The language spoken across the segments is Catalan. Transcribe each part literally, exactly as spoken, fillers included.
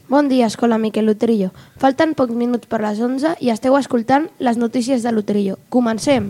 Bon dia, Escola Miquel Utrillo. Falten pocs minuts per les onze i esteu escoltant les notícies de l'Utrillo. Comencem!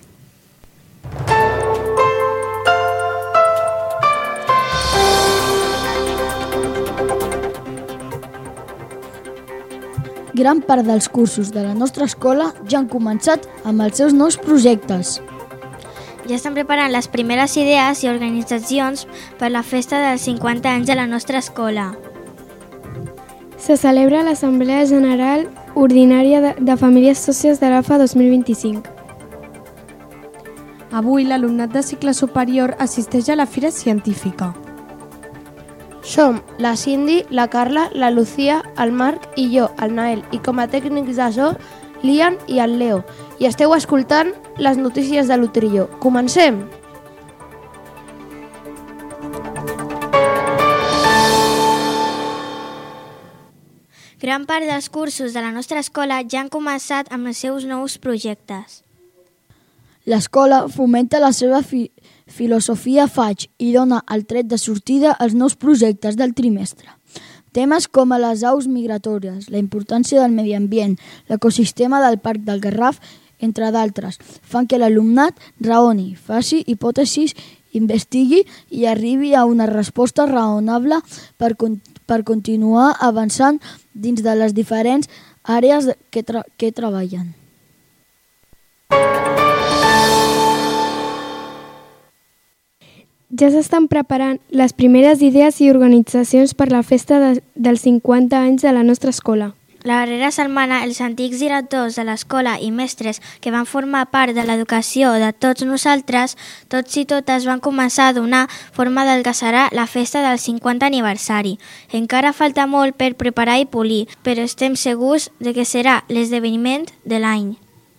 Gran part dels cursos de la nostra escola ja han començat amb els seus nous projectes. Ja estan preparant les primeres idees i organitzacions per la festa dels cinquanta anys de la nostra escola. Se celebra l'Assemblea General Ordinària de, de Famílies Sòcies de l'A F A dos mil vint-i-cinc. Avui l'alumnat de cicle superior assisteix a la Fira Científica. Som la Cindy, la Carla, la Lucía, el Marc i jo, el Nael, i com a tècnics de so, l'Ian i el Leo. I esteu escoltant les notícies de l'Utrillo. Comencem! Gran part dels cursos de la nostra escola ja han començat amb els seus nous projectes. L'escola fomenta la seva fi filosofia faig i dona el tret de sortida als nous projectes del trimestre. Temes com les aus migratòries, la importància del medi ambient, l'ecosistema del Parc del Garraf, entre d'altres, fan que l'alumnat raoni, faci hipòtesis, investigui i arribi a una resposta raonable per, con per continuar avançant dins de les diferents àrees que, tra que treballen. Ja s'estan preparant les primeres idees i organitzacions per la festa de, dels cinquanta anys de la nostra escola. La darrera setmana, els antics directors de l'escola i mestres que van formar part de l'educació de tots nosaltres, tots i totes van començar a donar forma del que serà la festa del cinquanta aniversari. Encara falta molt per preparar i polir, però estem segurs de que serà l'esdeveniment de l'any.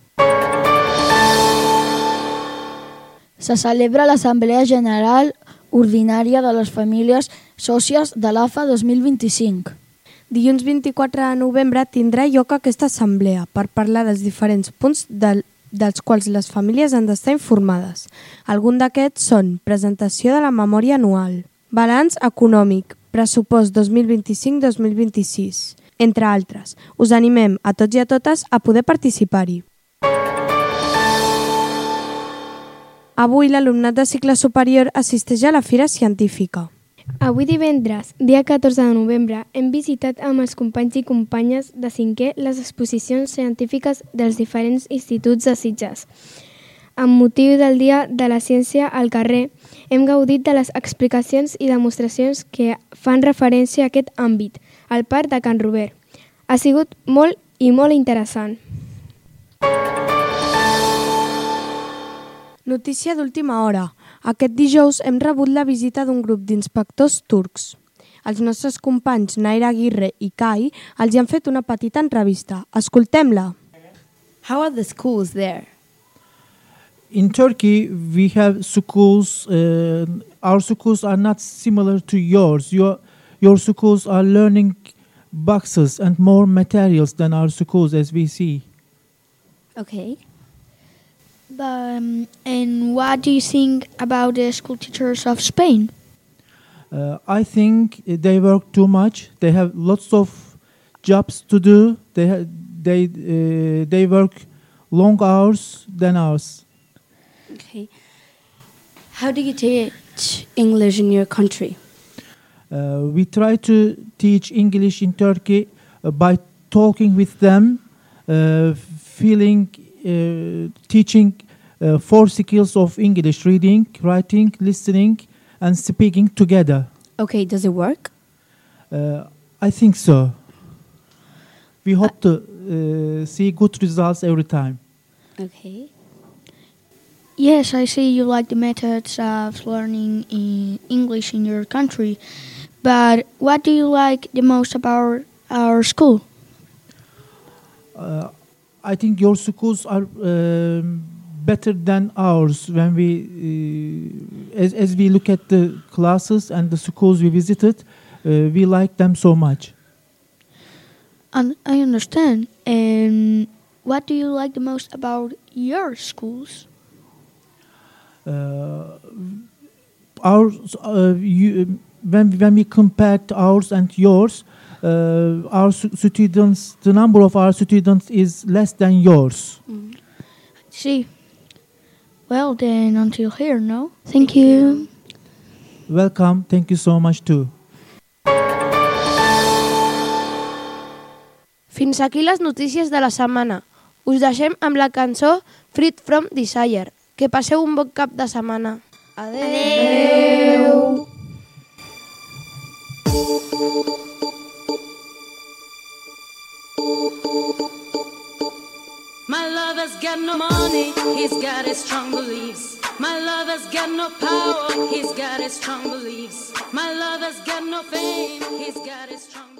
Se celebra l'Assemblea General Ordinària de les Famílies Sòcies de l'A F A dos mil vint-i-cinc. Dilluns vint-i-quatre de novembre tindrà lloc aquesta assemblea per parlar dels diferents punts del, dels quals les famílies han d'estar informades. Alguns d'aquests són presentació de la memòria anual, balanç econòmic, pressupost dos mil vint-i-cinc dos mil vint-i-sis, entre altres. Us animem a tots i a totes a poder participar-hi. Avui l'alumnat de cicle superior assisteix a la Fira Científica. Avui divendres, dia catorze de novembre, hem visitat amb els companys i companyes de cinquè les exposicions científiques dels diferents instituts de Sitges. Amb motiu del Dia de la Ciència al carrer, hem gaudit de les explicacions i demostracions que fan referència a aquest àmbit, al Parc de Can Robert. Ha sigut molt i molt interessant. Notícia d'última hora. Aquest dijous hem rebut la visita d'un grup d'inspectors turcs. Els nostres companys Naira Aguirre i Kai els hi han fet una petita entrevista. Escoltem-la. How are the schools there? In Turkey, we have schools. Uh, our schools are not similar to yours. Your, your schools are learning boxes and more materials than our schools, as we see. Okay. Um, and what do you think about the school teachers of Spain? Uh, I think they work too much. They have lots of jobs to do. They ha they uh, they work long hours than ours. Okay. How do you teach English in your country? Uh, we try to teach English in Turkey uh, by talking with them, uh, feeling, uh, teaching uh, four skills of English: reading, writing, listening, and speaking together. Okay, does it work? Uh, I think so. We hope to uh, see good results every time. Okay. Yes, I see you like the methods of learning in English in your country. But what do you like the most about our school? Uh, I think your schools are um, better than ours. When we, uh, as, as we look at the classes and the schools we visited, uh, we like them so much. And I understand. And what do you like the most about your schools? Uh, our, uh, you, when when we compared ours and yours, uh, our stu- students, the number of our students is less than yours. See. Well, then, until here, no? Thank you. Welcome. Thank you so much too. Fins aquí les notícies de la setmana. Us deixem amb la cançó Freed from Desire. Que passeu un bon cap de setmana. Adeu! My lover's got no money, he's got his strong beliefs. My lover's got no power, he's got his strong beliefs. My lover's got no fame, he's got his strong